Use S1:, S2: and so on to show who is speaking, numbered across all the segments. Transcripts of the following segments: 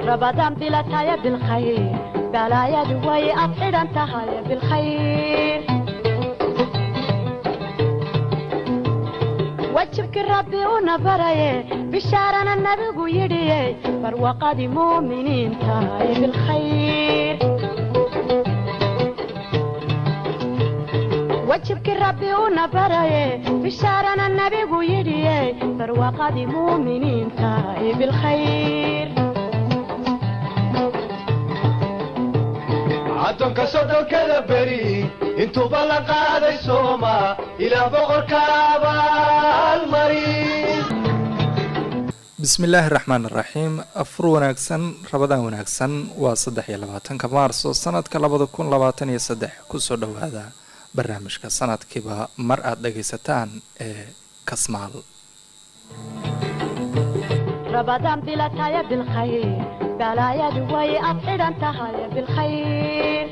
S1: رمضان بلا تايا بالخير بلايا دوي أطعد أنت هاي بالخير وجهك ربي ونبري بشارنا النبي ويدي فروقة مؤمنين تاي بالخير وجهك ربي ونبري بشارنا النبي ويدي فروقة مؤمنين تاي بالخير
S2: عدنك صدق البري انتو بلق هذا السوما الى بغرك المريض
S3: بسم الله الرحمن الرحيم أفر وناكسن رمضان وناكسن وصدح يلباتن كمارسو سنة كلابدكون لباتن يصدح كسودو هذا برنامج كسنة كبا مرأة دقيستان كسمال
S1: رمضان بلا تايا بالخير بلايا دوي أطعد أنت هاي بالخير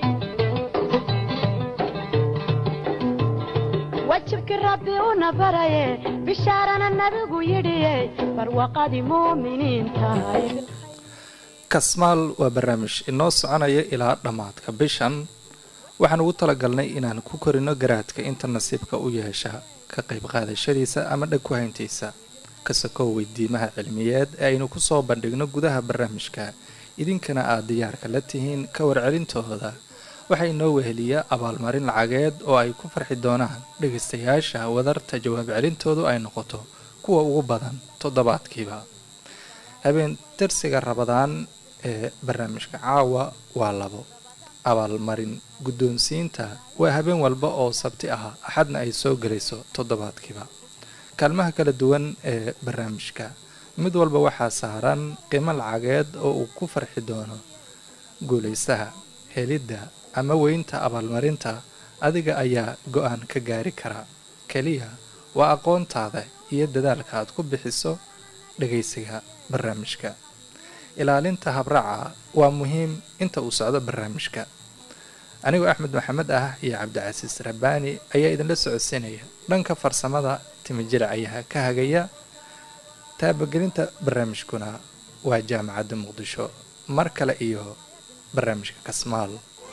S1: وجهك ربي ونبري بشارنا النبي ويدي فروقة مؤمنين تاي
S3: كسمال وبرنامج إنه سعنايا إلى دمادك بشان waxaan ugu talagalnay inaan ku korino garaadka inta nasiibka u yeesha ka qayb qaadashadiisa ama dhag ku hayntiisa kasakoo weydiimaha cilmiyeed ee aynu ku soo bandhigno gudaha barnaamijka idinkana aad diyaarka la tihiin ka warcelintooda waxay noo weheliyaa abaalmarin lacageed oo ay ku farxi doonaan dhagaystayaasha wadarta jawaab celintoodu ay noqoto kuwa ugu badan toddobaadkiiba habeen darsiga Ramadaan ee barnaamijka caawa waa 2 abaalmarin guddoonsiinta waa habeen walba oo sabti ah axadna ay soo galayso toddobaadkiiba kalmaha kala duwan ee barnaamijka mid walba waxaa saaran qiimo lacageed oo uu ku farxi doono guulaystaha helidda ama weynta abaalmarinta adiga ayaa go'aan ka gaari kara kaliya waa aqoontaada iyo dadaalka aad ku bixiso dhageysiga barnaamijka ilaalinta habraaca waa muhiim inta uu socdo barnaamijka anigoo Axmed Maxamed ah iyo Cabdicasiis Rabbaani ayaa idinla socodsiinaya dhanka farsamada timijira ayaa ka hagaya taabagelinta barnaamijkuna waa jaamacadda Muqdisho mar kale iyo barnaamijka Kasmaal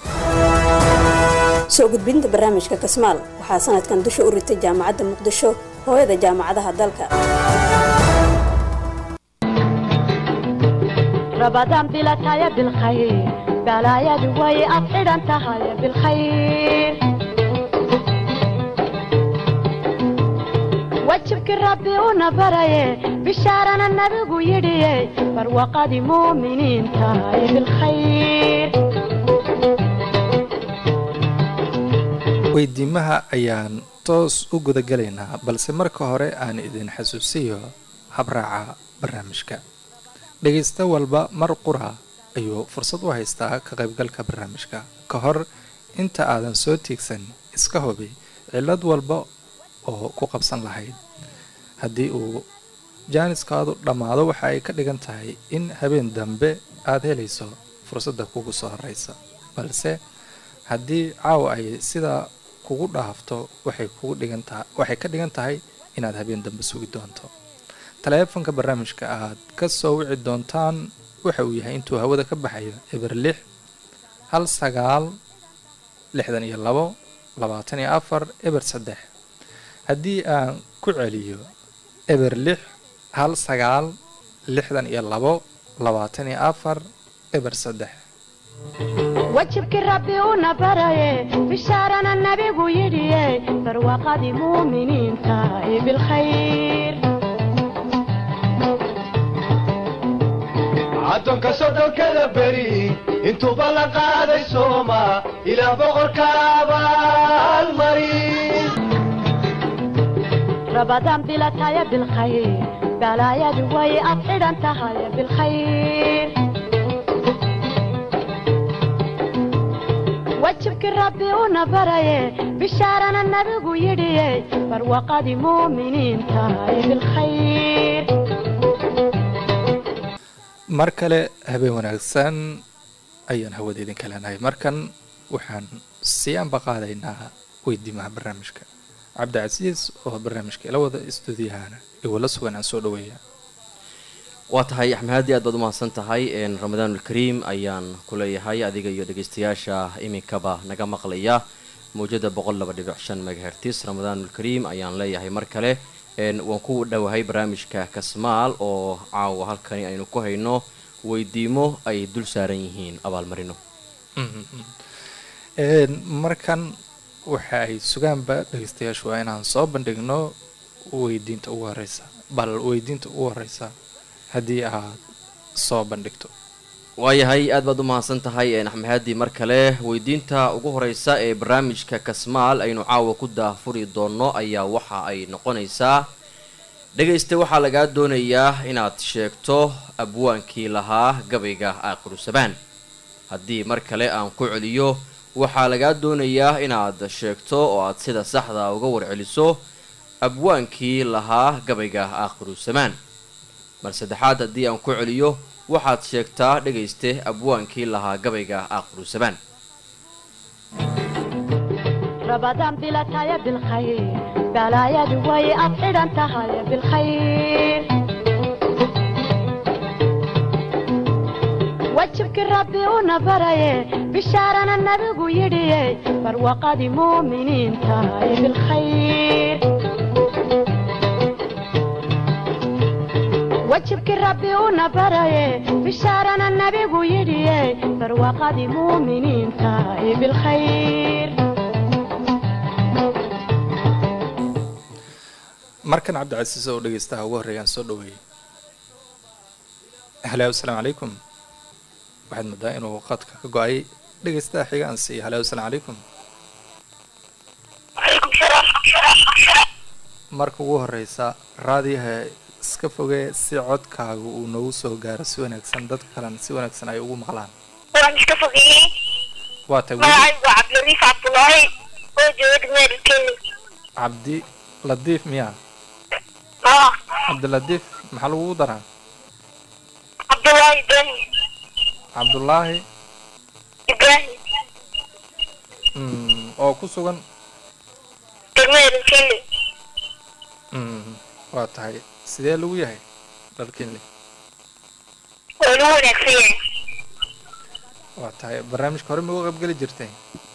S4: soo gudbinta barnaamijka Kasmaal waxaa sanadkan dusha u ritay jaamacadda Muqdisho hooyada jaamacadaha dalka
S1: رمضان بلا تايا بالخير بلايا دوي أطعد أنت هاي بالخير وجهك ربي ونبري بشارنا النبي ويدي فروقة مؤمنين تاي بالخير
S3: weydiimaha ayaan toos u guda galaynaa balse marka hore aan idin xasuusiyo habraaca barnaamijka dhageysta walba mar qura ayuu fursad u haystaa ka qaybgalka barnaamijka ka hor inta aadan soo tiigsan iska hubi cilad walba oo ku qabsan lahayd haddii uu jaaniskaadu dhammaado waxa ay ka dhigan tahay in habeen dambe aad helayso fursadda kugu soo horeysa balse haddii caawa ay sidaa kugu dhaafto waxay ka dhigan tahay inaad habeen dambe sugi doonto taleefanka barnaamijka aad ka soo wici doontaan waxa uu yahay intuu hawada ka baxayo eber 6 19 62 24 eber 3 haddii aan ku celiyo eber 6 19 62 24 eber 3
S1: وجهك ربي ونبري بشارنا النبي ويدي فروقة مؤمنين تاي بالخير
S2: عدنك صدق البري انتو بلق هذا السوما الى بغرك المريض
S1: رمضان بلا تايا بالخير بلايا دوي أطعد أنت هاي بالخير وجهك ربي ونبري بشارنا النبي ويدي فروقة مؤمنين تاي بالخير
S3: mar kale habeen wanaagsan ayaan hawada idinka leenahay markan waxaan sii anbaqaadaynaa weydiimaha barnaamijka Cabdicasiis oo barnaamijka ila wada istuudiyahana iwala sugan aan soo dhaweeyaa
S5: waa tahay axmed haadi aad baad umahadsan tahay ramadaanulkariim ayaan ku leeyahay adiga iyo dhegaystayaasha iminkaba naga maqlaya mawjada 102.5 megahertz ramadaanulkariim ayaan leeyahay mar kale waan ku dhowahay barnaamijka kasmaal oo caawa halkani aynu ku hayno weydiimo ay dul saaran yihiin abaalmarino
S3: markan waxa ay sugaanba dhegaystayaashu waa inaan soo bandhigno weydiinta ugu horeysa bal weydiinta ugu horeysa haddii aad soo bandhigto
S5: waayahay aad baad umahadsan tahay axmed haadi mar kale weydiinta ugu horeysa ee barnaamijka kasmaal aynu caawa ku daafuri doono ayaa waxa ay noqonaysaa dhegayste waxaa lagaa doonayaa inaad sheegto abwaankii lahaa gabayga aakhirusabaan haddii mar kale aan ku celiyo waxaa lagaa doonayaa inaad sheegto oo aad sida saxda uga warceliso abwaankii lahaa gabayga aakhirusabaan mar saddexaad haddii aan ku celiyo waxaad sheegtaa dhegayste abwaankii lahaa gabayga aakhirusabaan
S1: رمضان بلا تايا بالخير بلا يا دوي أطير أنت هاي بالخير وجهك ربي ونبري بشارنا النبي يدي فروقة مؤمنين تاي بالخير وجهك ربي ونبري بشارنا النبي يدي فروقة مؤمنين تاي بالخير
S3: markan cabdicasiis oo dhegaystaha ugu horreeyaan soo dhaweeyey halo assalaamu calaykum waxaad moodaa inuu qadka ka go-ay dhegaystaha xiga aan siiya halo assalaamu calaykum marka ugu horeysa raadiyaha iska fogee si codkaaga uu noogu soo gaaro si wanaagsan dadka kalena si wanaagsan ay ugu maqlaan
S6: waan iska fogeeyey
S3: waa tay
S6: magacaygu waa cabdilatiif cabdulaahi oo jooga meel kenya
S3: cabdi latiif miyaa cabdilatiif maxaa lagugu daraa
S6: cabdulaahi ibraahim
S3: cabdullaahi
S6: ibraahim
S3: oo ku sugan
S6: meel kenya
S3: waa tahay sidee lagu yahay dharkinle
S6: waa lagu wanaagsan yahay
S3: waa tahay barnaamijka hore ma uga qaybgeli jirtay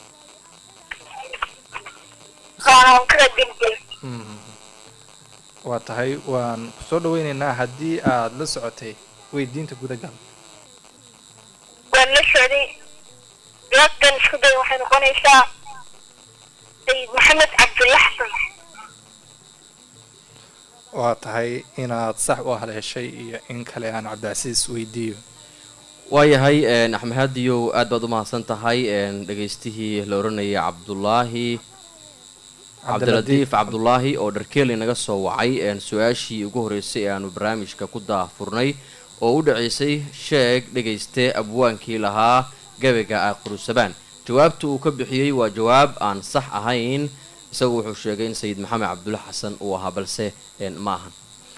S6: waan ka qaybgeli jiray
S3: waa tahay waan kusoo dhaweyneynaa haddii aad la socotay weydiinta gudagal
S6: waan la socday jawaabtan isku day waxay noqonaysaa sayid maxamed cabdulla xasan
S3: waa tahay inaad sax u haleeshay iyo in kale aan cabdicasiis weydiiyo
S5: waayahay axmed haadiyow aad baad umahadsan tahay dhegaystihii la oranayay cabdilatiif cabdulaahi oo dharkeeli naga soo wacay su-aashii ugu horeysay ee aanu barnaamijka ku daafurnay oo u dhaceysay sheeg dhegayste abwaankii lahaa gabayga aakhirusabaan jawaabta uu ka bixiyey waa jawaab aan sax ahayn isagu wuxuu sheegay in sayid maxamed cabdulla xasan uu ahaa balse ma ahan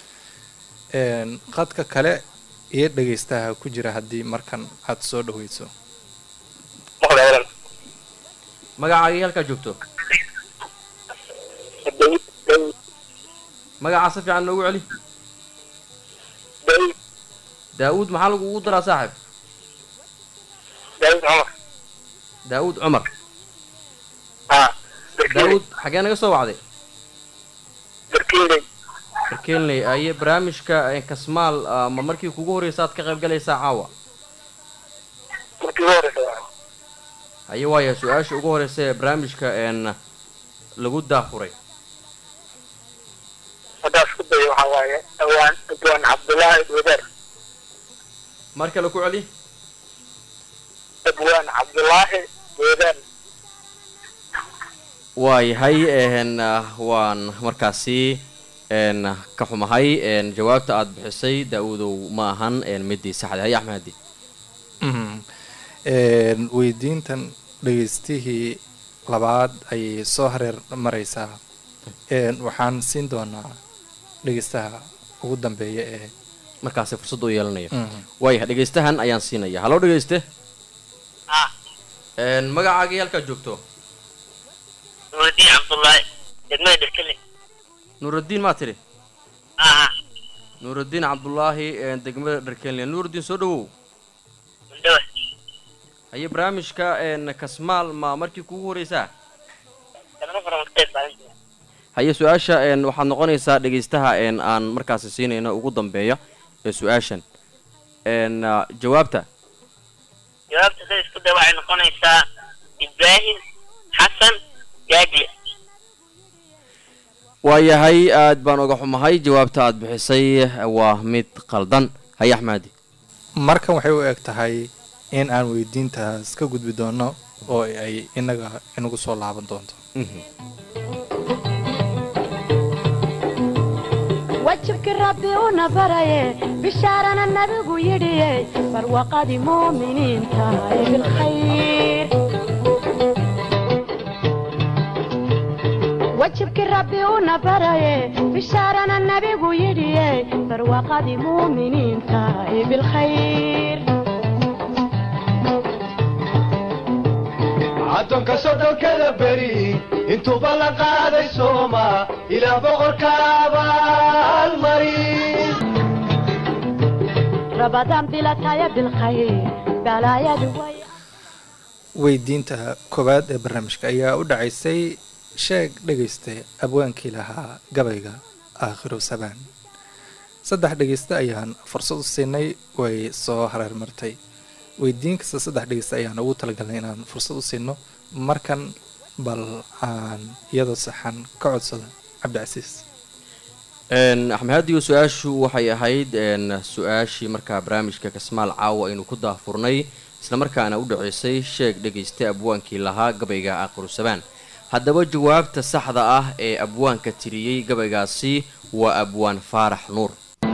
S3: qadka kale iyo dhegaystaha ku jira haddii markan aad soo dhaweyso
S5: magacaagii halkaa joogto magacaa si fiican noogu celi daa-uud maxaa lagugu daraa saaxib daa-uud cumar daa-uud xaggee naga soo wacday darkenley aye barnaamijka kasmaal ma markii kugu horeysa aad ka qayb galaysaa caawa haye waaya su-aasha ugu horeysa ee barnaamijka lagu daafuray
S6: haddaa isku dayo waxaa waaye abwaan cabdullaahi wadaar
S5: mar kale ku celi
S6: abwaan cabdullaahi wadaar
S5: waayahay waan markaasi ka xumahay jawaabta aad bixisay daa-uudow ma ahan midii saxda haye axmed hadi
S3: weydiintan dhegaystihii labaad ayay soo hareer mareysaa waxaan siin doonaa dhegaystaha ugu dambeeya ee
S5: markaasi fursad u yeelanayo waayahay dhegaystahan ayaan siinaya hallo dhegayste magacaagii halkaad joogto
S6: nuuraddiin cabdullaahi degmada dharkele
S5: nuuraddiin maa tidhi nuurudiin cabdulaahi degmada dharkeenle. nuurudiin soo dhawow.
S6: Dhawa.
S5: haye barnaamijka kasmaal ma markii kugu horeysaa? haye su-aasha waxaad noqonaysaa dhegaystaha aan markaasi siinayno ugu dambeeya ee su-aashan jawaabta
S6: jawaabta isku day waxay noqonaysaa ibraahim xasan gaadi.
S5: waayahay aad baan uga xumahay jawaabta aad bixisay waa mid qaldan. haye axmaadi.
S3: markan waxay u eg tahay in aan weydiintaas ka gudbi doono oo ay inagu soo laaban doonto.
S1: wajibki rabbi una baraye bishaarana nabigu yidhiye barwaqadii muuminiinta ee bilkhayr. wajibki rabbi una baraye bishaarana nabigu yidhiye barwaqadii muuminiinta ee bilkhayr.
S2: addoonka soddonkada beri intuuba la qaaday sooma ilaah boqorka abaalmarin.
S1: rabadaan bilataya bilkhayr balaayadu way.
S3: weydiinta koowaad ee barnaamijka ayaa u dhacaysay sheeg dhegaysta abwaankii lahaa gabayga aakhiru sabaan. 3 dhegaysta ayaan fursad u siinay way soo hareer martay. weydiin kasta 3 dhegaysta ayaan ugu talagalnay inaan fursad u siino. markan bal aan iyadoo saxan ka codsada cabdicasiis.
S5: axmed hadiyo su-aashu waxay ahayd su-aashii markaa barnaamijka kasmaal caawa aynu ku daahfurnay isla markaana u dhaceysay sheeg dhegaysta abwaankii lahaa gabayga aakhiru sabaan. haddaba jawaabta saxda ah ee abwaanka tiriyey gabaygaasi waa abwaan faarax nuur.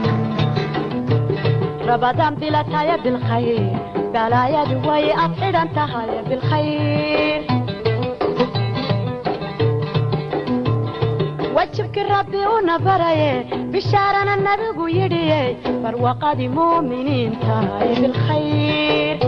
S1: rabadaan bilataya bilkhayr balaayadu way afxidhan tahay bilkhayr. wajibki rabbi una baraye bishaarana nabigu yidhiye barwaqadii muuminiinta ee bilkhayr.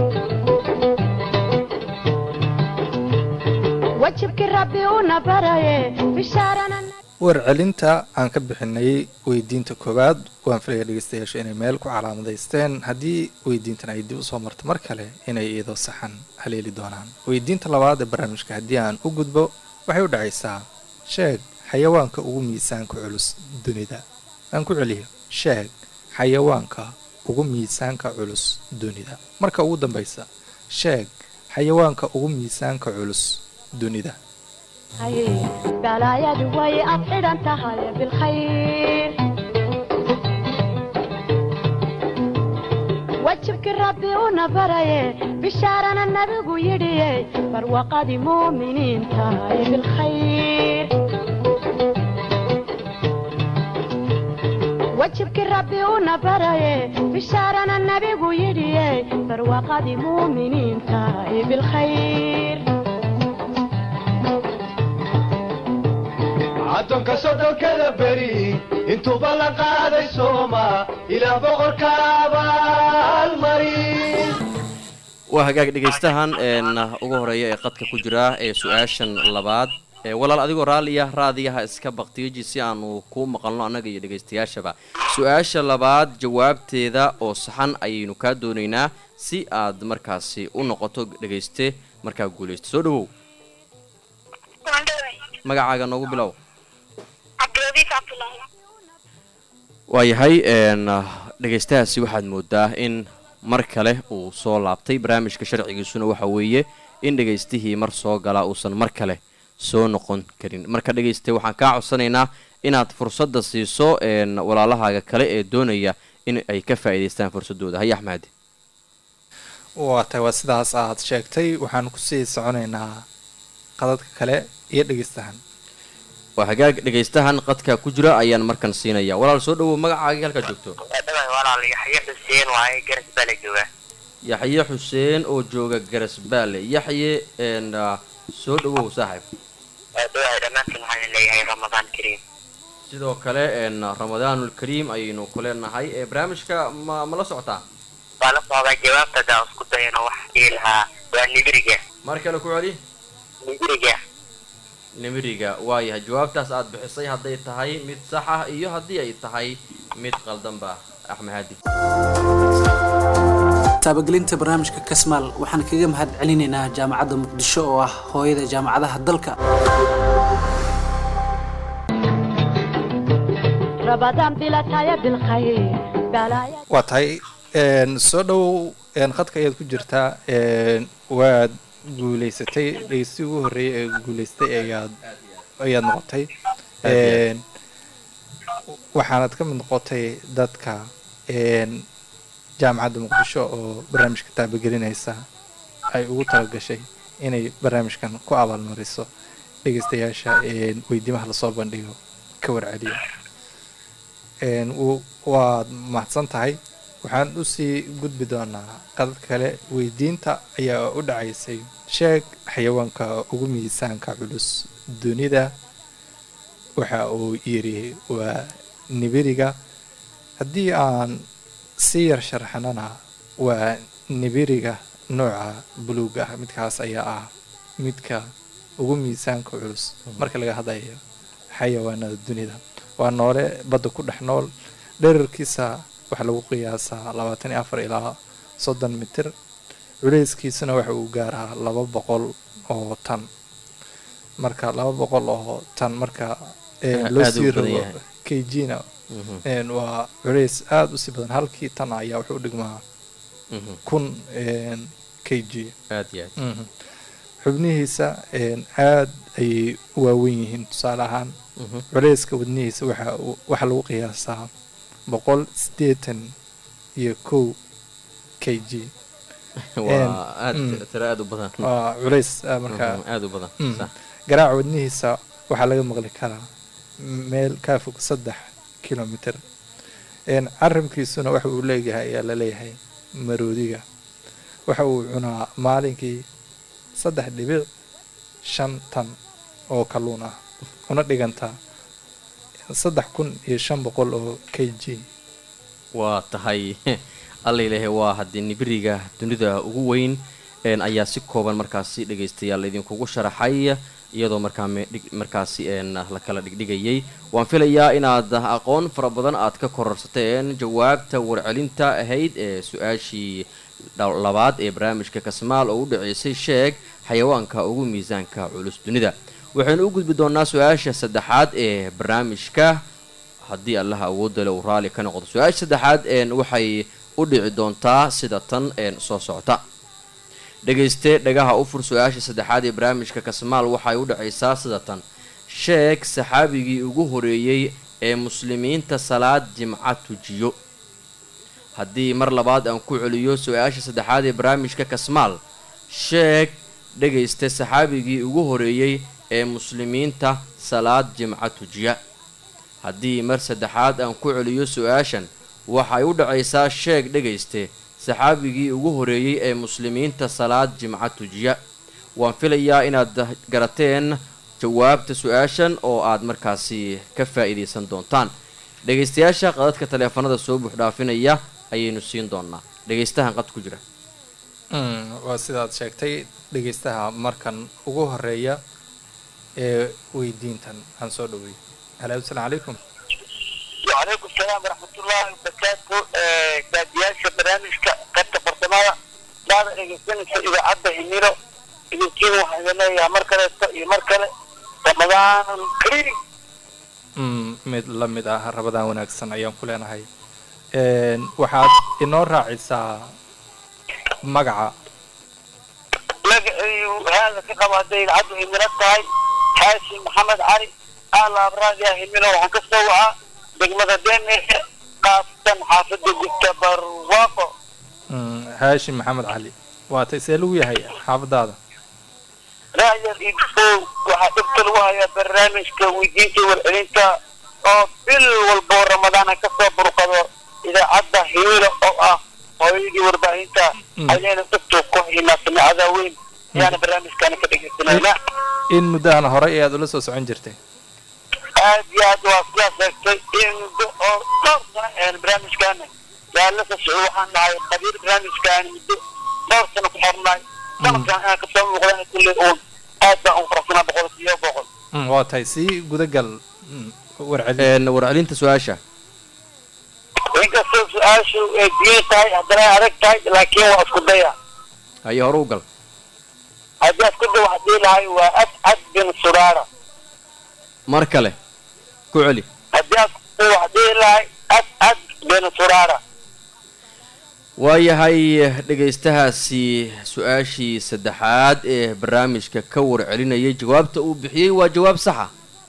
S1: wajibki rabbi una baraye bishaarana.
S3: warcelinta aan ka bixinay weydiinta koowaad waan filaya dhegaystayaasha inay meel ku calaamadaysteen. haddii weydiintan ay dib usoo marto mar kale inay iyadoo saxan haleeli doonaan. weydiinta labaad ee barnaamijka haddii aan u gudbo waxay u dhacaysaa sheeg xayawaanka ugu miisaanka culus dunida. aan ku celiyo sheeg xayawaanka ugu miisaanka culus dunida. marka ugu dambaysa sheeg xayawaanka ugu miisaanka culus dunida.
S1: balaayadu way afxidhan tahay bilkhayr. wajibki rabbi una baraye bishaarana nabigu yidhiye barwaqadii muuminiinta ee bilkhayr. wajibki rabbi una baraye bishaarana nabigu yidhiye barwaqadii muuminiinta ee bilkhayr.
S2: addoonka soddonkada beri intuuba la qaaday sooma ilaah boqorka abaalmarin.
S5: waa hagaag dhegaystahan ugu horeeya ee qadka ku jira ee su-aashan labaad. walaal adigoo raalliya raadiyaha iska baktiiji si aanu kuu maqalno annaga iyo dhegaystayaashaba. su-aasha labaad jawaabteeda oo saxan ayaynu kaa doonaynaa si aad markaasi u noqoto dhegayste markaa guulaysta. soo dhawow. magacaaga noogu bilow. waayahay dhegaystahaasi waxaad moodaa in mar kale uu soo laabtay. barnaamijka sharcigiisuna waxa weeye in dhegaystihii mar soo galaa uusan mar kale soo noqon karin. marka dhegayste waxaan kaa codsanaynaa inaad fursadda siiso walaalahaaga kale ee doonaya in ay ka faa'iidaystaan fursadooda. haye axmaadi.
S3: waa sidaas aad sheegtay. waxaan kusii soconaynaa qadadka kale iyo dhegaystahan.
S5: waa hagaag dhegaystahan qadka ku jira ayaan markan siinaya. walaal soo dhawow magacaagii halkaa joogto.
S6: walaal yaxye xuseen waaye garasbaale jooga.
S5: yaxye xuseen oo jooga garasbaale. yaxye soo dhawow saaxiib.
S6: dhawahay dhammaantiin waxaan leeyahay ramadaan kariim.
S5: sidoo kale ramadaanul kariim ayaynu ku leenahay. barnaamijka ma la socotaa?
S6: waa la socdaa. jawaabta daa isku dayano wax ii lahaa waa nigiriga.
S5: mar kale ku celi.
S6: nigiriga.
S5: nimiriga waayahay jawaabtaas aad bixisay hadday tahay mid sax ah iyo haddii ay tahay mid qaldanba axmed haadi
S7: taabagelinta barnaamijka kasmaal waxaan kaga mahad celinaynaa jaamacadda muqdisho oo ah hooyada jaamacadaha dalka
S1: رمضان بلا تايا بالخير بلايا
S3: waa tahay soo dhow khadka ayaad ku jirtaa waad guulaysatay dhegeysi ugu horreeyay ee guulaystay ayaad noqotay waxaanad ka mid noqotay dadka jaamacadda muqdisho oo barnaamijka taabagelinaysa ay ugu talagashay inay barnaamijkan ku abaalmariso dhegeystayaasha weydiimaha lasoo bandhigo ka warceliyo waad mahadsan tahay waxaan usii gudbi doonaa qadad kale weydiinta ayaa u dhacaysay sheeg xayawaanka ugu miisaanka culus dunida waxa uu yiri waa nibiriga haddii aan si yar sharxanana waa nibiriga nooca buluuga ah midkaas ayaa ah midka ugu miisaanka culus marka laga hadlayo xayawaanada dunida waa noole badda ku dhex nool dherarkiisa waxaa lagu qiyaasaa 24 ilaa 30 mitir culeyskiisana waxa uu gaaraa 200 oo tan marka 200 oo tan marka loo sii rabo kg-na waa culeys aada u sii badan halkii tan ayaa wuxuu u dhigmaa 1000 kg xubnihiisa aad ayay u waaweyn yihiin tusaale ahaan culeyska wadnihiisa waxaa lagu qiyaasaa 181 kg waa culeys markaa garaaca wadnihiisa waxaa laga maqli karaa meel kaa fog 3 kilomitr carabkiisuna waxa uu leeyahay ayaa laleeyahay maroodiga waxa uu cunaa maalinkii 3.5 tan oo kalluun ah una dhigantaa 3500 oo kg
S5: waa tahay alla ilaahay waa haddii nibiriga dunida ugu weyn ayaa si kooban markaasi dhegaystayaal idinkugu sharaxay iyadoo markaasi la kala dhigdhigayay waan filayaa inaad aqoon fara badan aad ka kororsateen jawaabta warcelinta ahayd ee su-aashii labaad ee barnaamijka kasmaal oo u dhaceysay sheeg xayawaanka ugu miisaanka culus dunida waxaynu u gudbi doonaa su-aasha saddexaad ee barnaamijka haddii allaha awoodda le uu raali ka noqdo su-aasha saddexaad waxay u dhici doontaa sida tan soo socota dhegayste dhagaha u fur su-aasha saddexaad ee barnaamijka kasmaal waxay u dhacaysaa sida tan sheeg saxaabigii ugu horeeyey ee muslimiinta salaad jimca tujiyo haddii mar labaad aan ku celiyo su-aasha saddexaad ee barnaamijka kasmaal sheeg dhegayste saxaabigii ugu horeeyey ee muslimiinta salaad jimca tujiya haddii mar saddexaad aan ku celiyo su-aashan waxay u dhacaysaa sheeg dhegayste saxaabigii ugu horeeyey ee muslimiinta salaad jimca tujiya waan filayaa inaad garateen jawaabta su-aashan oo aad markaasi ka faa'iidaysan doontaan dhegaystayaasha qadadka taleefanada soo buuxdhaafinaya ayaynu siin doonaa dhegaystahan qad ku jira
S3: waa sidaad sheegtay dhegaystaha markan ugu horeeya ee weydiintan aan soo dhaweey halo assalaamu calaykum
S6: وعليكم السلام ورحمة الله وبركاته قادياشة برامجك قد برطمانة بعد إجازين إذا عدى هنيرو إذا كينو حيثنا يا مركلة رمضان كريم
S3: mid la mid ah rabadaan wanaagsan ayaan ku leenahay waxaad inoo raacisaa magaca
S6: هذا في قوادي العدو هنيرتهاي حاشي محمد علي أهلا أبراج يا هنيرو وحكسوها degmada Deenehe qaabtan xaafada Gubtabar Waaqo
S3: Haashim Maxamed Cali waa tayseel u yahay xaafadaada
S6: raayad idfo waxa dhigta lagu hayaa barnaamijka weydiinta warcelinta oo bil walba Ramadaan ka soo burqado idaacadda Hiilo oo ah hooyadii warbaahinta ayayna dadku ku himaa samicada weyn yaana barnaamijkan ka dhigaysanayna
S3: in muddahan hore aad ula soo socon jirtay
S6: aad iyo aad waa siyaasatay in dhowr sano barnaamijkan yaa la soo waxaan nahay qabiir barnaamijkan muddo dhowr sano ku xirnay sanadkan aan ka soo muuqdaan kulli aad baan u faraxsanaa 100%.
S3: waa tahay sii gudagal warcelin
S5: warcelinta su-aasha
S6: inkastoo su-aashu ay diin tahay haddana ay adag tahay laakiin waa isku daya
S5: haye hore u gal
S6: haddii isku day waxaa dhihi lahay waa ascad bin suraara
S5: mar kale ku celi
S6: haddii isku day waxaa dhihi lahay ascad bin suraara
S5: waayahay dhegaystahaasi su-aashii saddexaad ee barnaamijka ka warcelinayay jawaabta uu bixiyey waa jawaab saxa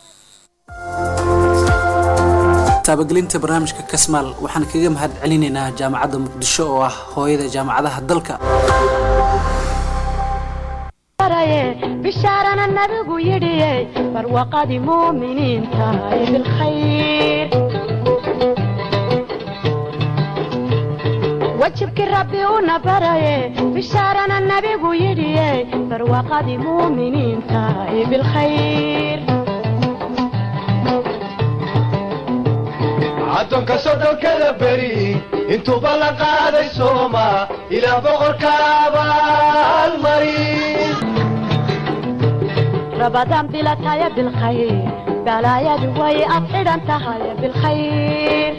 S7: taabagelinta barnaamijka kasmaal waxaan kaga mahad celinaynaa jaamacadda muqdisho oo ah hooyada jaamacadaha dalka
S1: bishaarana nabigu yidhiye barwaqadii muuminiinta bilkhayr wajibkii rabbi una baraye bishaarana nabigu yidhiye barwaqadii muuminiinta bilkhayr
S2: addoonka soddonkada beri intuuba la qaaday sooma ilaa boqorka abaalmarin
S1: رمضان بلا تايا بالخير بلا يا دوي أفعل أنت هاي بالخير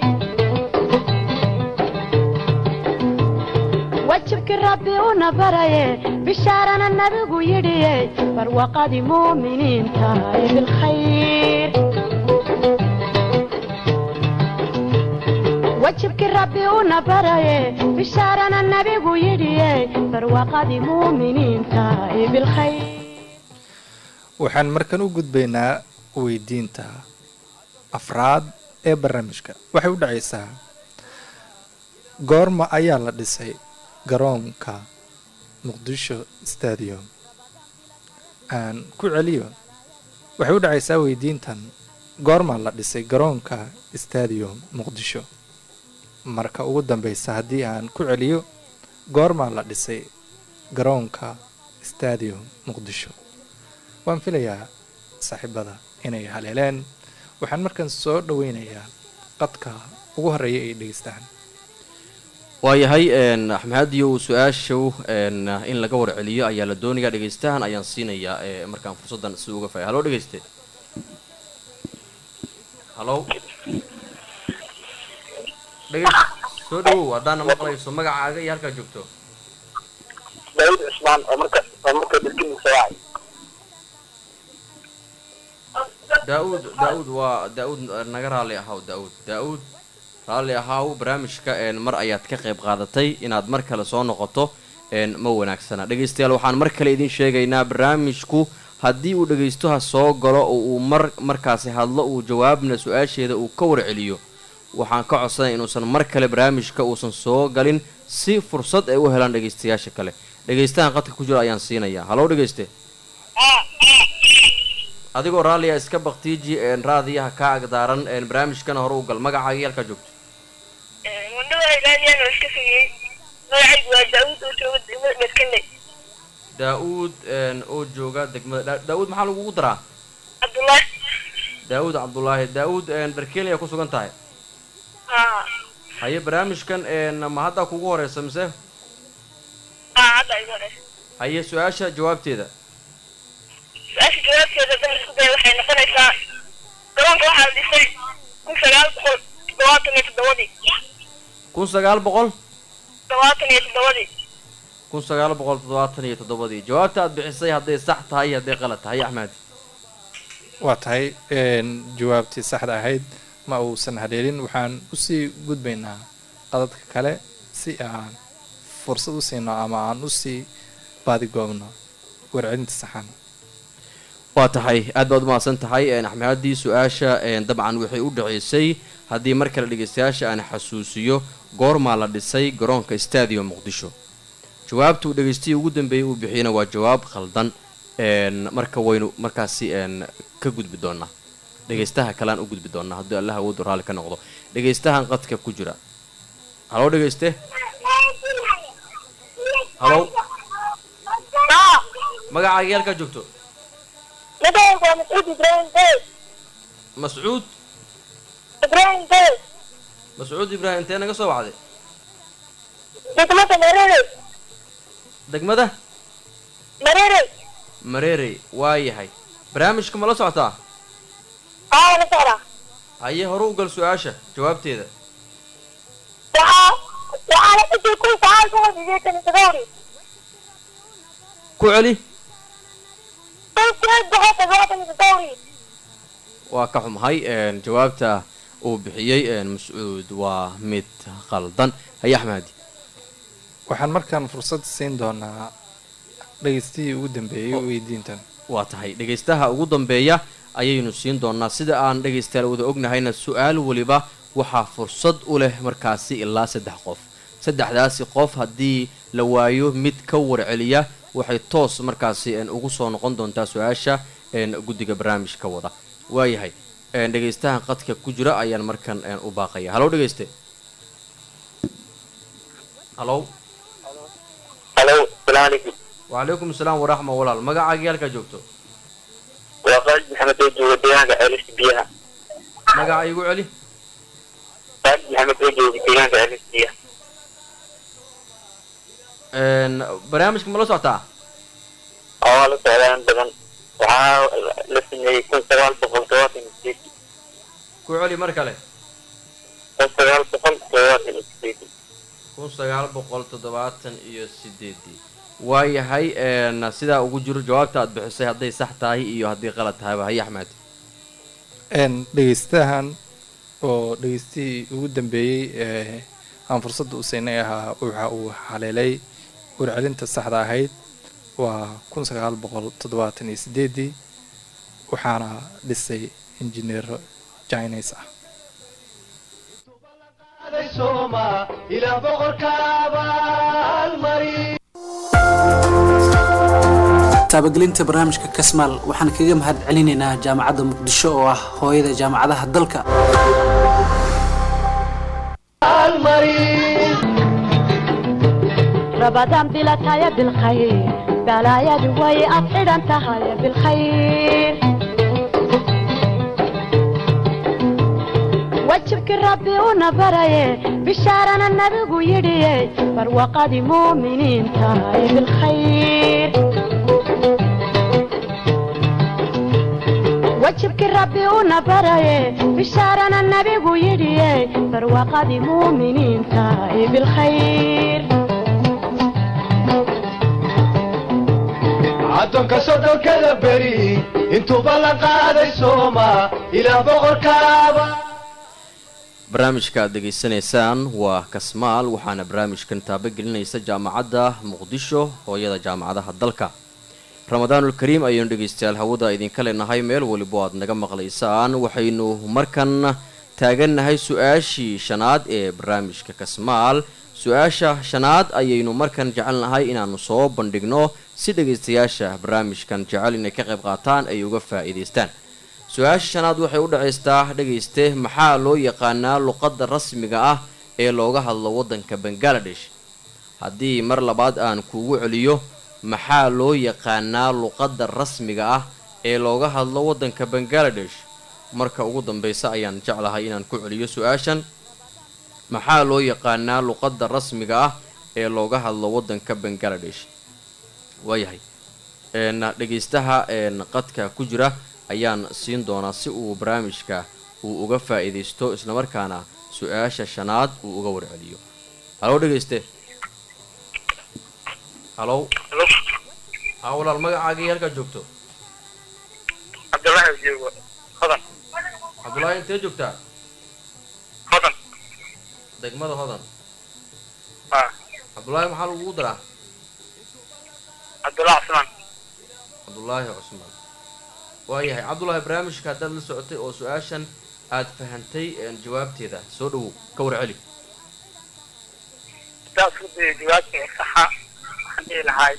S1: وجهك ربي ونبري بشارنا النبي ويدي فروقاد مؤمنين تاي بالخير وجهك ربي ونبري بشارنا النبي ويدي فروقاد مؤمنين تاي بالخير
S3: waxaan markan u gudbaynaa weydiinta afraad ee barnaamijka waxay u dhacaysaa goorma ayaa la dhisay garoonka muqdisho stadium aan ku celiyo waxay u dhacaysaa weydiintan goorma la dhisay garoonka stadium muqdisho marka ugu dambeysa haddii aan ku celiyo goorma la dhisay garoonka stadium muqdisho waan filayaa saaxiibada inay haleeleen waxaan markan soo dhaweynayaa qadka ugu horeeya ay dhegeystaan
S5: waayahay axmed hadiyow su-aashow in laga warceliyo ayaa la doonayaa dhegaystahan ayaan siinayaa markaan fursaddan si uga faa halo dhegayste halo dhegeyst soo dhawow haddaana maqlayso magacaaga iyo halkaa joogto
S6: daawud cismaan oo marka dalkii sawaaci
S5: daauud waa daauud naga raalli ahaw daauud raalli ahaw barnaamijka mar ayaad ka qayb qaadatay inaad mar kale soo noqoto ma wanaagsana dhegaystayaal waxaan mar kale idin sheegaynaa barnaamijku haddii uu dhegaystoha soo galo oo uu markaasi hadlo uu jawaabna su-aasheeda uu ka warceliyo waxaan ka codsanaya inuusan mar kale barnaamijka uusan soo galin si fursad ay u helaan dhegaystayaasha kale dhegaystahan qadka ku jiro ayaan siinayaa halow dhegayste adigoo raalliya iska baktiiji raadiyaha ka agdaaran barnaamijkana hore u gal magacaagii halkaa joogto daa-uud oo jooga degmada daa-uud maxaa lagugu daraa
S6: cabdullaahi
S5: daa-uud cabdullaahi daa-uud dharkeelaya ku sugan tahay haye barnaamijkan ma haddaa kugu horeysa mise
S6: hadda igu horeysa
S5: haye su-aasha jawaabteeda
S6: su-aasha jawaabteeda dan isku daya waxay noqonaysaa garoonka waxaa la dhisay kun sagaal boqol todobaatan iyo toddobadii
S5: kun sagaal boqol toddobaatan iyo toddobadii jawaabta aad bixisay hadday sax tahay iyo hadday qalad tahay axmed
S3: waa tahay jawaabtii saxda ahayd ma uusan haleelin waxaan usii gudbaynaa qadadka kale si aan fursad u siino ama aan usii baadigoobno warcelinta saxan
S5: waa tahay aad baad umahadsan tahay axmed haddii su-aasha dabcan waxay u dhaceysay haddii mar kale dhegaystayaasha aan xasuusiyo goormaa la dhisay garoonka stadium muqdisho jawaabtuu dhegaystiyi ugu dambeeyay uu bixiyana waa jawaab khaldan marka waynu markaasi ka gudbi doonaa dhegaystaha kalean u gudbi doonaa haddii allah awoodu raalli ka noqdo dhegaystahan qadka ku jira halow dhegayste halow magacaagii halkaa joogto mascuud mascuud ibraahim intee naga soo wacday degmada mareerey waa yahay barnaamijka ma la socotaa
S6: اه انا سهرة
S5: haye hore u gal su-aasha jawaabteeda
S6: وعلى قد يكون سؤال هو اللي جيت دوري
S5: ku celi
S6: قلت رد حتى جواب دوري
S5: waa ka xumahay jawaabta uu bixiyey mascuud waa mid qaldan haye axmedi
S3: waxaan markaan fursad siin doonaa dhegeystihii ugu dambeeyey weydiintan
S5: waa tahay dhegaystaha ugu dambeeya ayaynu siin doonaa sida aan dhegaystayaal wada ognahayna su-aal weliba waxaa fursad u leh markaasi ilaa 3 qof 3daasi qof haddii la waayo mid ka warceliya waxay toos markaasi ugu soo noqon doontaa su-aasha guddiga barnaamijka wada waayahay dhegaystahan qadka ku jira ayaan markan u baaqaya halow dhegayste halow
S6: الو السلام عليكم
S5: وعليكم السلام ورحمة walaal magacaaga halkaa joogto
S6: وقال محمد وجه وديانك عرس بيها
S5: magaca igu celi
S6: قال محمد وجه وديانك عرس بيها
S5: barnaamijka ma la socotaa
S6: أول سؤالين بدن وعا لسن يكون سؤال بخلطوات المسيح
S5: ku celi mar kale
S6: سؤال بخلطوات المسيح
S5: 1978 waayahay sidaa ugu jiro jawaabta aad bixisay hadday sax tahay iyo haddii qalad tahayba haye axmed
S3: dhegeystahan oo dhegeystihii ugu dambeeyey aan fursadda u siinay ahaa waxa uu haleelay warcelinta saxda ahayd waa 1978 waxaana dhisay injineer Chinese ah
S2: sooma ilaa boqorka abaalmari
S7: taabagelinta barnaamijka kasmaal waxaan kaga mahad celinaynaa jaamacadda muqdisho oo ah hooyada jaamacadaha dalka
S1: رمضان بلا تايا بالخير بلا يا دوي أطير أنت هاي بالخير وجهك ربي ونبري بشارنا النبي ويدي فروقة مؤمنين تاي بالخير وجهك ربي ونبري بشارنا النبي ويدي فروقة مؤمنين تاي بالخير
S2: addoonka soddonkada beri intuuba la qaaday sooma ilaa boqorka
S5: barnaamijka aad degeysanaysaan waa kasmaal waxaana barnaamijkan taabagelinaysa jaamacadda muqdisho hooyada jaamacadaha dalka ramadaanul kariim ayaynu dhegaystayaal hawada idinka leenahay meel walibo aad naga maqlaysaan waxaynu markan taagannahay su-aashii shanaad ee barnaamijka kasmaal su-aasha shanaad ayaynu markan jecelnahay inaanu soo bandhigno si dhegaystayaasha barnaamijkan jecel inay ka qayb qaataan ay uga faa'iidaystaan su-aasha shanaad waxay u dhacaystaa dhegayste maxaa loo yaqaanaa luqadda rasmiga ah ee looga hadlo waddanka bangaladesh haddii mar labaad aan kuugu celiyo maxaa loo yaqaanaa luqadda rasmiga ah ee looga hadlo waddanka bangaladesh marka ugu dambaysa ayaan jeclahay inaan ku celiyo su-aashan maxaa loo yaqaanaa luqadda rasmiga ah ee looga hadlo waddanka bangaladesh waayahay dhegaystaha qadka ku jira ayaan siin doonaa si uu barnaamijka uu uga faa'iidaysto islamarkaana su-aasha shanaad uu uga warceliyo halow dhegayste halow haa walaal magacaagii halkaa joogto
S6: cabdullaahi joogo hodan
S5: cabdullaahi intee joogtaa
S6: hodan
S5: degmada hodan
S6: ah
S5: cabdullaahi maxaa lagugu daraa
S6: cabdullaahi cusmaan
S5: cabdullaahi cusmaan waayahay cabdullaahi barnaamijka haddaad la socotay oo su-aashan aad fahantay jawaabteeda soo dhawow ka warceli
S6: sidaas ku dayay jawaabta saxa waxaan dhihi lahaay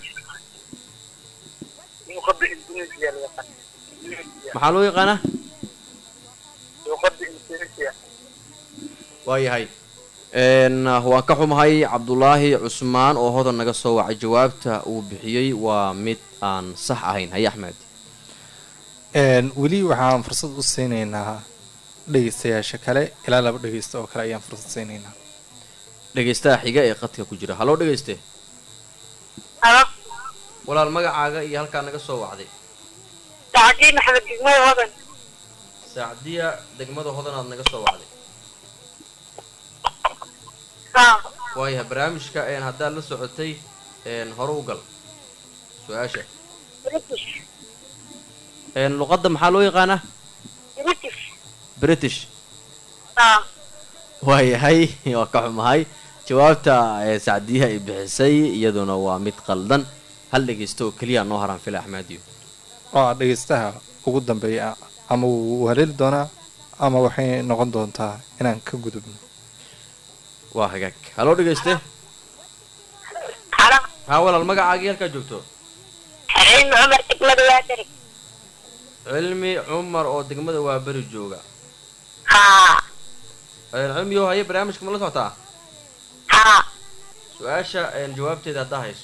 S6: luqadda indonesia la yaqaan
S5: maxaa loo yaqaanaa
S6: luqadda indonesia
S5: waayahay waan ka xumahay cabdullaahi cusmaan oo hodan naga soo wacay jawaabta uu bixiyey waa mid aan sax ahayn haye axmed
S3: weli waxaan fursad u siinaynaa dhegaystayaasha kale ilaa 2 dhegaysta oo kale ayaan fursad siinaynaa
S5: dhegaystaha xiga ee qadka ku jira haloo dhegayste
S6: halo
S5: walaal magacaaga iyo halkaa naga soo wacday
S6: سعدين أحمد جمال هذا
S5: sacdiya degmada hodan aad naga soo wacday
S6: ها
S5: waayahay barnaamijka haddaad la socotay hore u gal su-aasha
S6: بريتش
S5: luqadda maxaa loo yaqaanaa
S6: بريتش
S5: british
S6: ها
S5: waayahay waa ka xumahay jawaabta sacdiyaha ay bixisay iyaduna waa mid qaldan hal dhegaysto oo keliya noo haraan fila axmediyo
S3: oo dhegaystaha ugu dambeeya ama wuu haleeli doonaa ama waxay noqon doontaa inaan ka gudubno
S5: waa hagaag haloo dhegayste
S6: حرام
S5: haa walaal magacaagii halkaa joogto
S6: علم عمر تكمل وادري
S5: cilmi cumar oo degmada waa beri jooga
S6: ها
S5: cilmiyo haye barnaamijka ma la socotaa
S6: ها
S5: su-aasha jawaabteeda haddaa hayso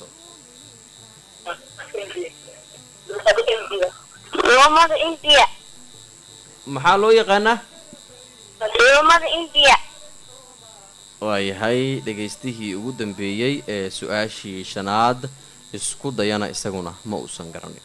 S6: يومض إنديا
S5: maxaa loo yaqaanaa
S6: يومض إنديا
S5: waayahay dhegaystihii ugu dambeeyey ee su-aashii shanaad isku dayana isaguna ma uusan garanin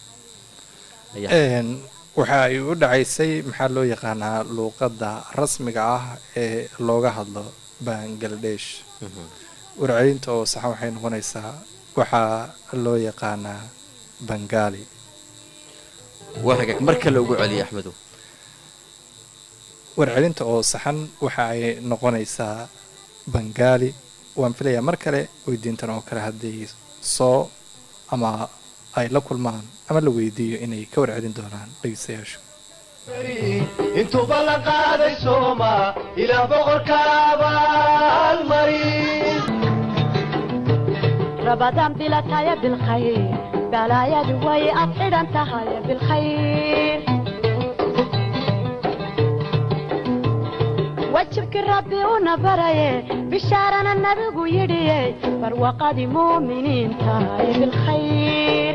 S3: waxa ay u dhacaysay maxaa loo yaqaanaa luuqadda rasmiga ah ee looga hadlo bangladesh warcelinta oo saxa waxay noqonaysaa waxaa loo yaqaanaa bangaali
S5: waa hagaag mar kale ugu celiya axmedow
S3: warcelinta oo saxan waxa ay noqonaysaa bangaali waan filayaa mar kale weydiintan oo kale hadday soo ama ay la kulmaan ama la weydiiyo inay ka warcelin doonaan dhegeystayaashu
S2: intuuba la qaaday sooma ilaah boqorka abaalmarin
S1: رمضان بلا تايا بالخير بلا يا دوي أطير أنت هاي بالخير وجهك ربي ونبري بشارنا النبي يدي فروقة مؤمنين تاي بالخير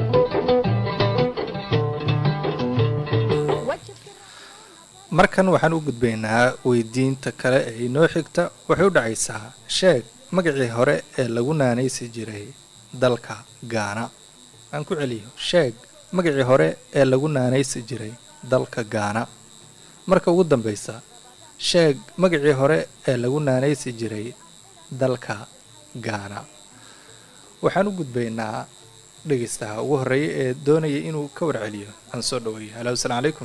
S3: markan waxaan u gudbaynaa weydiinta kale ee inoo xigta waxay u dhacaysaa sheeg magacii hore ee lagu naanaysi jiray dalka gaana aan ku celiyo sheeg magacii hore ee lagu naanaysi jiray dalka gaana marka ugu dambaysa sheeg magacii hore ee lagu naanaysi jiray dalka gaana waxaan u gudbaynaa dhegaystaha ugu horreeya ee doonaya inuu ka warceliyo aan soo dhaweeyo halo asalaam calaykum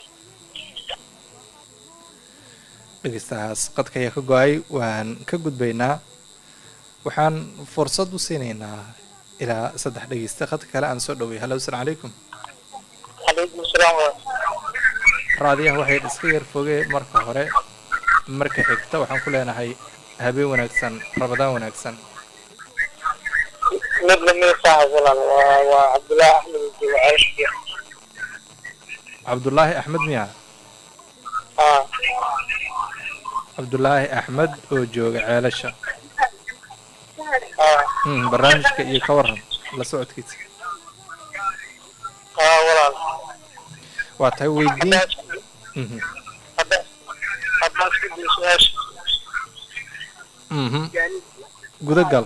S3: dhegaystahaas qadka ayaa ka go-ay waan ka gudbaynaa waxaan fursad u siinaynaa ilaa 3 dhegaysta qadka kale aan soo dhaweeyo halo asalaam calaykum
S6: عليكم السلام
S3: raadiyaha waxay iska yar fogee marka hore marka xigta waxaan ku leenahay habeen wanaagsan rabadaan wanaagsan
S6: مثل ما صاحب وعبد الله أحمد الجوعيش
S3: cabdulaahi axmed miya
S6: ها
S3: cabdulaahi axmed oo jooga ceelasha
S6: ها
S3: barnaamijka iyo ka waran la socodkiisa
S6: ها والله
S3: waa tahay weydiin
S6: هذا في سؤال
S3: gudagal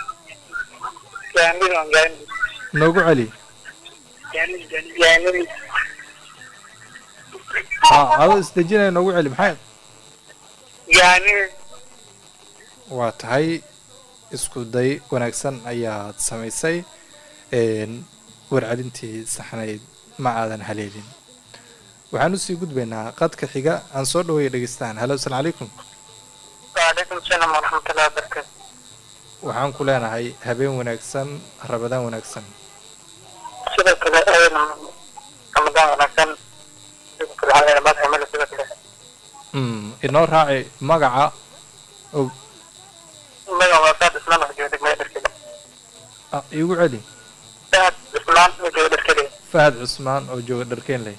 S6: جانبي
S3: noogu celi
S6: جانبي
S3: adoo isdejinaya noogu celi maxay
S6: جانبي
S3: waa tahay isku day wanaagsan ayaad samaysay warcelintii saxnayd ma aadan haleelin waxaan usii gudbaynaa qadka xiga aan soo dhaweeya dhegeystaan halo asalaam calaykum
S6: وعليكم السلام ورحمة الله وبركاته
S3: waxaan ku leenahay habeen wanaagsan rabadaan wanaagsan
S6: sidoo kale ayana ramadaan wanaagsan sidoo kale waxaa madaxa male sidoo kale
S3: inoo raaci magaca og
S6: magaca waa saad islaan wax jooga degmada dharkele
S3: iigu celi
S6: saad islaan oo jooga dharkele
S3: fahad cusmaan oo jooga dharkeenley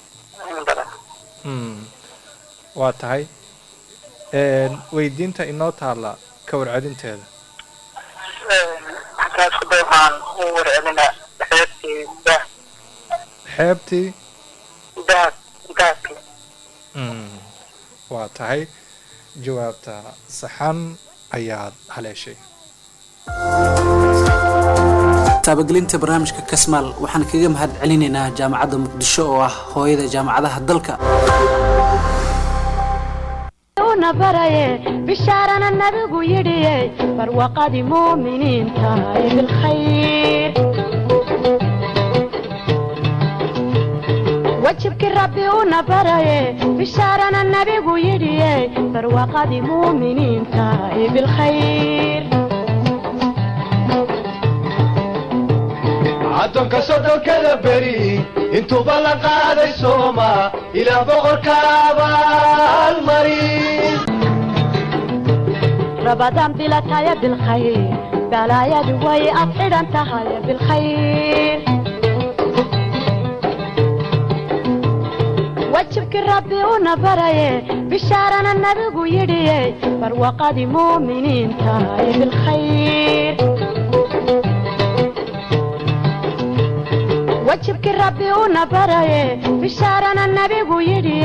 S3: waa tahay weydiinta inoo taalla ka warcelinteeda
S6: xataa isku day waxaan u warcelinaa xeebtii dahab
S3: xeebtii
S6: dahabkii
S3: waa tahay jawaabta saxan ayaad haleeshay
S7: taabagelinta barnaamijka kasmaal waxaan kaga mahad celinaynaa jaamacadda muqdisho oo ah hooyada jaamacadaha dalka
S1: baraye bishaarana nabigu yidhiye barwaqadii muuminiinta bilkhayr wajibkii rabbi una baraye bishaarana nabigu yidhiye barwaqadii muuminiinta bilkhayr
S2: addoonka soddonkada beri intuuba la qaaday sooma ilaah boqorka abaalmarin
S1: رمضان بلا تايا بالخير بلا يا دوي أفعل أنت هاي بالخير وجهك ربي ونبري بشارنا النبي يدي فروقاد مؤمنين تاي بالخير وجهك ربي ونبري بشارنا النبي يدي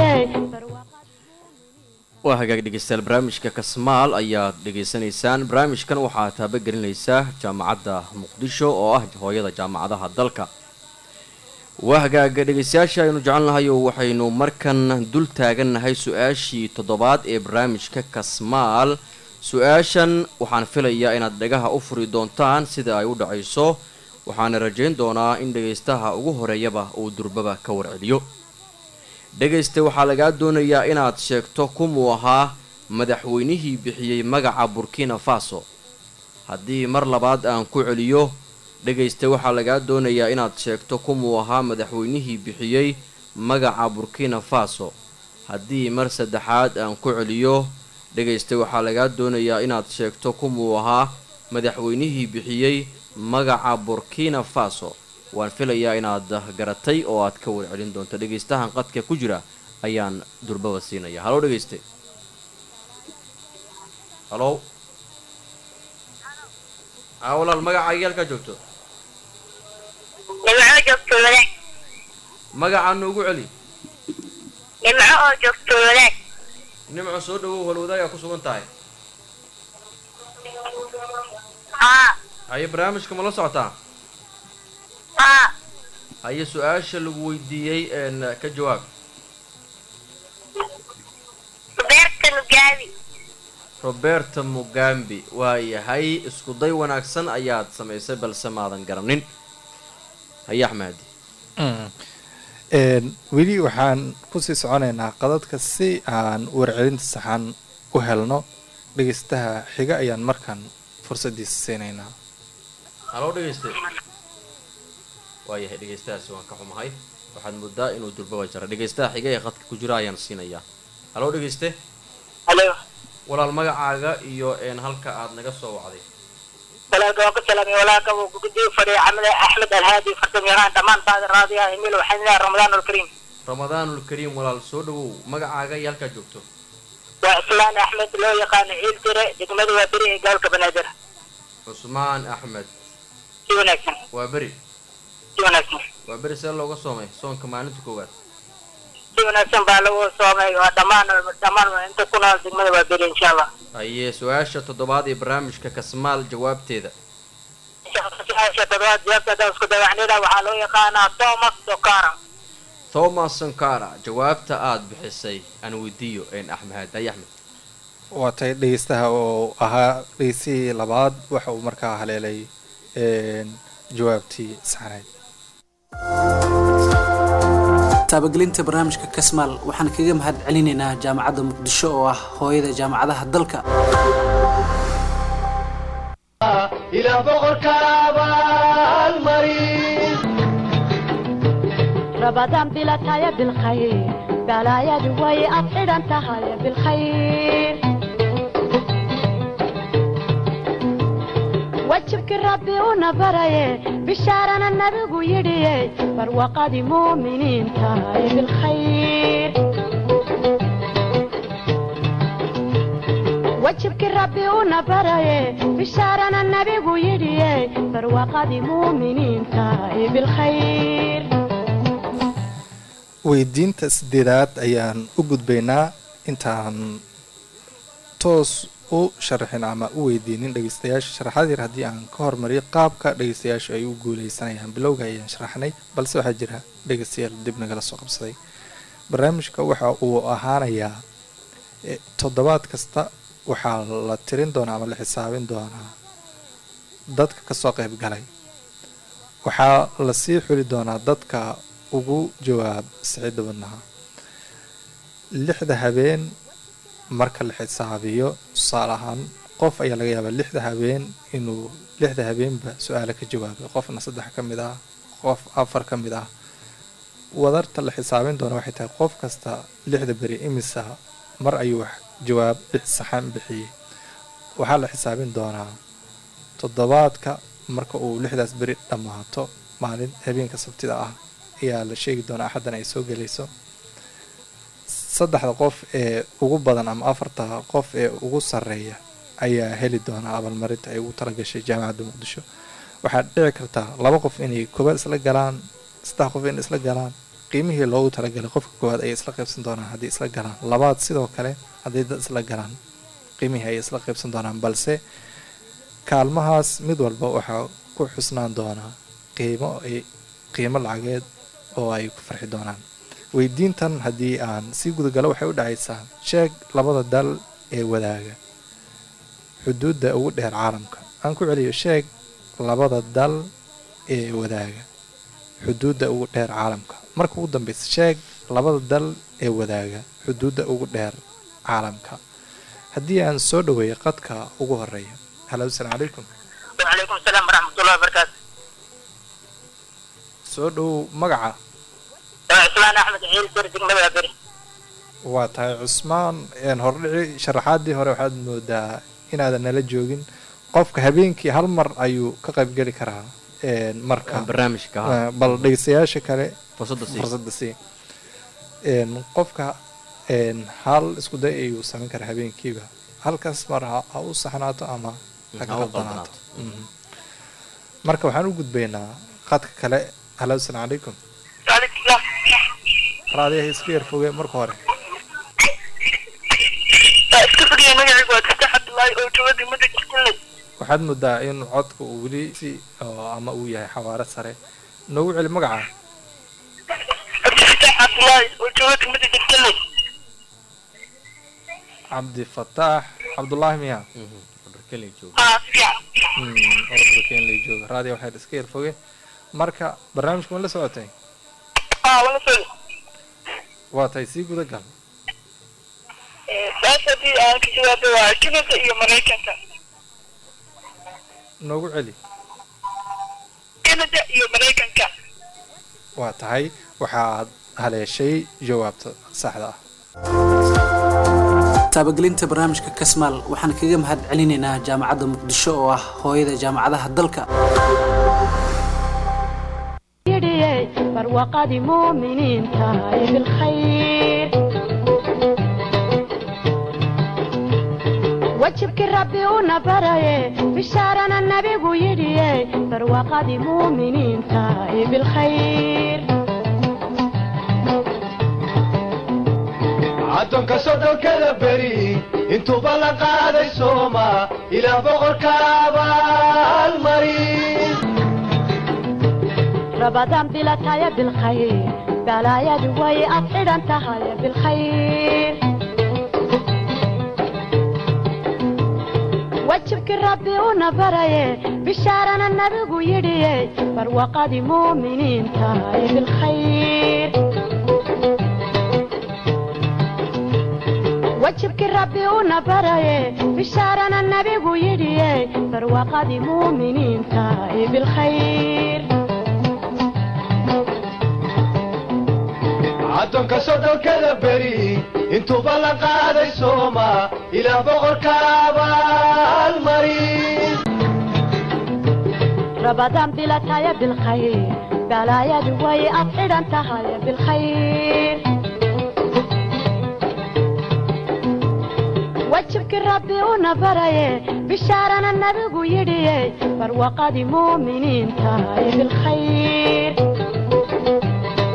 S5: waa hagaag dhegeystayaal barnaamijka kasmaal ayaad dhegaysanaysaan barnaamijkan waxaa taabagelinaysaa jaamacadda muqdisho oo ah hooyada jaamacadaha dalka waa hagaaga dhegeystayaasha aynu jecelnahay oo waxaynu markan dul taagannahay su-aashii toddobaad ee barnaamijka kasmaal su-aashan waxaan filayaa inaad dhagaha u furi doontaan sida ay u dhacayso waxaana rajayn doonaa in dhegaystaha ugu horeeyaba uu durbaba ka warceliyo dhegayste waxaa lagaa doonayaa inaad sheegto kumuu ahaa madaxweynihii bixiyey magaca burkina faso haddii mar labaad aan ku celiyo dhegayste waxaa lagaa doonayaa inaad sheegto kumuu ahaa madaxweynihii bixiyey magaca burkina faso haddii mar saddexaad aan ku celiyo dhegayste waxaa lagaa doonayaa inaad sheegto kumuu ahaa madaxweynihii bixiyey magaca burkina faso waan filayaa inaad garatay oo aad ka warcelin doonto dhegaystahan qadka ku jira ayaan durbaba siinaya halo dhegayste halo walaal magacaaga halkaa joogto
S6: nimco joogto wadaag
S5: magacaa noogu celi
S6: nimco oo joogto wadaag
S5: nimco soo dhawow holwadaagaa ku sugan tahay haye barnaamijka ma la socotaa haye su-aasha lagu weydiiyey ka jawaab roberta mugambi waayahay isku day wanaagsan ayaad samaysay balse maadan garanin haye axmedi
S3: weli waxaan kusii soconaynaa qadadka si aan warcelinta saxan u helno dhegaystaha xiga ayaan markaan fursadiisa siinaynaa
S5: halo dhegayste waayahay dhegaystahaasi waan ka xumahay waxaad moodaa inuu durbaba jara dhegaystaha xiga ee qadka ku jira ayaan siinayaa halo dhegayste
S6: halo
S5: walaal magacaaga iyo halka aad naga soo wacday
S6: walaalka waan ku salaamay walaalka wuu guddiyo fadhiya camale axmed alhaadi fartam yaqaan dhammaan baada raadiyaha emil waxaan leeyahay ramadaanulkariim
S5: ramadaanulkariim walaal soo dhawow magacaaga iyo halkaa joogto
S6: waa islaan axmed loo yaqaano ciil tire degmada waa beri ee gobolka banaadir
S5: cusmaan axmed
S6: si wanaagsan
S5: waa beri
S6: si wanaagsan
S5: waa beri see looga soomay soonka maalinta koowaad
S6: si wanaagsan baa lagu soomay waa dhammaan inta ku nool degmada waa beri insha allah
S5: haye su-aasha toddobaad ee barnaamijka kasmaal jawaabteeda
S6: su-aasha toddobaad jawaabteeda isku dawaxnida waxaa loo yaqaanaa thomas sankara
S5: thomas sankara jawaabta aada bixisay aan weydiiyo axmed haye axmed
S3: waa tay dhegaystaha oo ahaa dhegeystihii labaad waxa uu markaa haleelay jawaabtii saxnayd
S7: taabagelinta barnaamijka kasmaal waxaan kaga mahad celinaynaa jaamacadda muqdisho oo ah hooyada jaamacadaha dalka
S2: ilaah boqorka abaalmarin
S1: رمضان بلا تايا بالخير بلا يا دوي أفعل أنت هاي بالخير وجهك ربي ونبري بشارنا النبي يدي فروقاد مؤمنين تاي بالخير وجهك ربي ونبري بشارنا النبي يدي فروقاد مؤمنين تاي بالخير
S3: weydiinta sideedaad ayaan u gudbaynaa intaan toos u sharaxin ama u weydiinin dhegeystayaasha sharaxaad yar haddii aan ka hormariyo qaabka dhegeystayaashu ay u guuleysanayaan bilowga ayaan sharaxnay balse waxaa jira dhegeystayaal dib nagala soo qabsaday barnaamijka waxa uu ahaanayaa toddobaad kasta waxaa la tirin doonaa ama la xisaabin doonaa dadka kasoo qayb galay waxaa lasii xuli doonaa dadka ugu jawaab sicida badnaha 6 habeen marka la xisaabiyo tusaale ahaan qof ayaa laga yaabaa 6 habeen inuu 6 habeenba su-aalo ka jawaabay qofna 3 ka mid ah qof 4 ka mid ah wadarta la xisaabin doona waxay tahay qof kasta 6 beri imisa mar ayuu wax jawaab saxan bixiyay waxaa la xisaabin doonaa toddobaadka marka uu 6daas beri dhammaato maalin habeenka sabtida ah ayaa la sheegi doonaa axaddan ay soo gelayso 3 qof ee ugu badan ama 4 qof ee ugu sarreeya ayaa heli doonaa abaalmarinta ay ugu talagashay jaamacadda muqdisho waxaa dhici kartaa 2 qof inay koobaad isla galaan 3 qof inay isla galaan qiimihii loogu talagalay qofka koowaad ayay isla qaybsan doonaan haddii isla galaan labaad sidoo kale haddii dad isla galaan qiimihii ayay isla qaybsan doonaan balse kaalmahaas mid walba waxaa ku xusnaan doonaa qiimo lacageed oo ay ku farxi doonaan weydiintan haddii aan sii gudagalo waxay u dhacaysaa sheeg labada dal ee wadaaga xuduudda ugu dheer caalamka aan ku celiyo sheeg labada dal ee wadaaga xuduudda ugu dheer caalamka marka ugu dambeysa sheeg labada dal ee wadaaga xuduudda ugu dheer caalamka haddii aan soo dhaweeyo qadka ugu horeeya halo assalaamu calaykum
S6: وعليكم السلام ورحمة الله وبركاته.
S3: soo dhow magaca
S6: عثمان أحمد عيل برزق مبا بري.
S3: waa tahay cusmaan hordhici sharaxaadii hore waxaad moodaa inaadan nala joogin qofka habeenkii hal mar ayuu ka qaybgeli karaa marka
S5: barnaamijka
S3: bal dhegeystayaasha kale
S5: fursadda
S3: sii qofka hal isku day ayuu samayn karaa habeenkiiba halkaas mar ha u saxnaato ama ha ka qaldanaato marka waxaan u gudbaynaa qadka kale halo assalaamu calaykum
S6: وعليكم السلام.
S3: raadiyaha iska yar foge marka hore
S6: كيف قيم مجرد وتفتح الله وجودي مدة كله.
S3: waxaad moodaa in codka uu weli si ama uu yahay xawaaro sare noogu celi magaca
S6: تفتح الله وجودي مدة كله.
S3: cabdifataax cabdullaahi miya
S6: فيها.
S3: oo dalkeen lay jooga raadiya waxaad iska yar foge marka barnaamijka ma la socotay
S6: ولا سؤال.
S3: waa tahay sii guda gal
S6: ساسة دي أنا كجواب كندا إيو مريكانتا.
S3: noogu celi
S6: كندا إيو مريكانتا.
S3: waa tahay waxaad haleeshay jawaabta saxda ah
S7: taabagelinta barnaamijka kasmaal waxaan kaga mahad celinaynaa jaamacadda muqdisho oo ah hooyada jaamacadaha dalka
S1: يدي فروقد مؤمنين تاي بالخير وجهك ربي ونبري بشارنا النبي ويدي فروقد مؤمنين تاي بالخير
S2: addoonka soddonkada beri intuuba la qaaday sooma ilaa boqorka abaalmarin
S1: رمضان بلا تاي بالخير بلا يا دوي أفعل أنت هاي بالخير وجهك ربي ونبري بشارنا النبي ويدي فروقد مؤمنين تاي بالخير وجهك ربي ونبري بشارنا النبي ويدي فروقد مؤمنين تاي بالخير
S2: addoonka soddonkada beri intuuba la qaaday sooma ilaa boqorka abaalmarin
S1: رمضان بلا تاي بالخير بلا يا دوي أفعل أنت هاي بالخير وجهك ربي ونبري بشارنا النبي ويدي فروقد مؤمنين تاي بالخير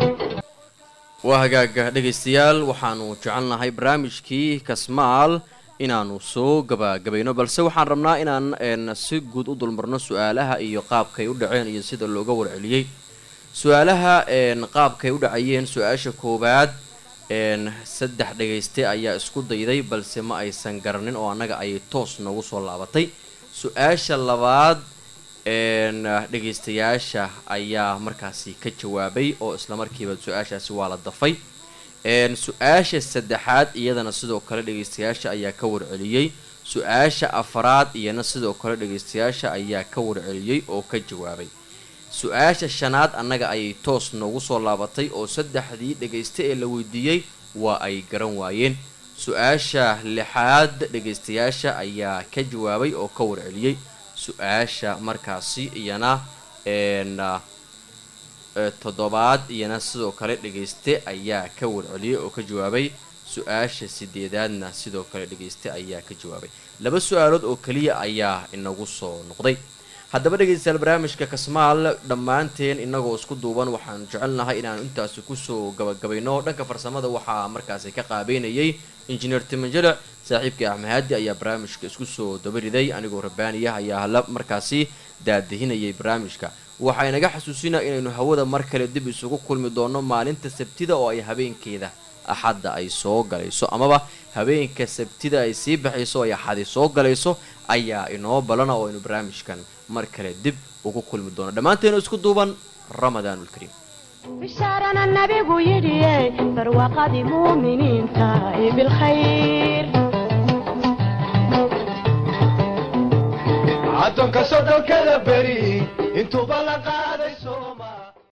S5: waa hagaaga dhegaystayaal waxaanu jecelnahay barnaamijkii kasmaal inaanu soo gabagabayno balse waxaan rabnaa inaan si guud u dulmarno su-aalaha iyo qaabkay u dhaceen iyo sida looga warceliyey su-aalaha qaabkay u dhacayeen su-aasha koowaad 3 dhagayste ayaa isku dayday balse ma aysan garanin oo annaga ayay toos noogu soo laabatay su-aasha labaad dhagaystayaasha ayaa markaasi ka jawaabay oo isla markiiba su-aashaasi waa la dafay su-aasha saddexaad iyadana sidoo kale dhagaystayaasha ayaa ka warceliyey su-aasha afaraad iyana sidoo kale dhagaystayaasha ayaa ka warceliyey oo ka jawaabay su-aasha shanaad annaga ayay toos noogu soo laabatay oo 3dii dhagayste ee la weydiiyey waa ay garan waayeen su-aasha lixaad dhagaystayaasha ayaa ka jawaabay oo ka warceliyey su-aasha markaasi iyana toddobaad iyana sidoo kale dhagayste ayaa ka warceliyey oo ka jawaabay su-aasha 8aadna sidoo kale dhagayste ayaa ka jawaabay 2 su-aalood oo kaliya ayaa inagu soo noqday haddaba dhegaystayaal barnaamijka kasmaal dhammaanteen inagoo isku duuban waxaan jecelnahay inaan intaasi kusoo gabagabayno dhanka farsamada waxaa markaasi ka qaabeynayay injineer timanjele saaxiibkii axmed haadi ayaa barnaamijka isku soo dabariday anigoo rabbaaniya ayaa hala markaasi daadihinayay barnaamijka waxaa inaga xasuusinaa inaynu hawada mar kale dib isugu kulmi doono maalinta sabtida oo ay habeenkeeda axadda ay soo galayso amaba habeenka sabtida ay sii baxayso ay axadi soo galayso ayaa inoo balana oo aynu barnaamijkan mar kale dib ugu kulmi doono dhammaanteenu isku duuban ramadaanul kariim
S1: بشارنا النبي يدي فروقة مؤمنين تاي بالخير
S2: عدن كسر الكذا بري انتو بلقا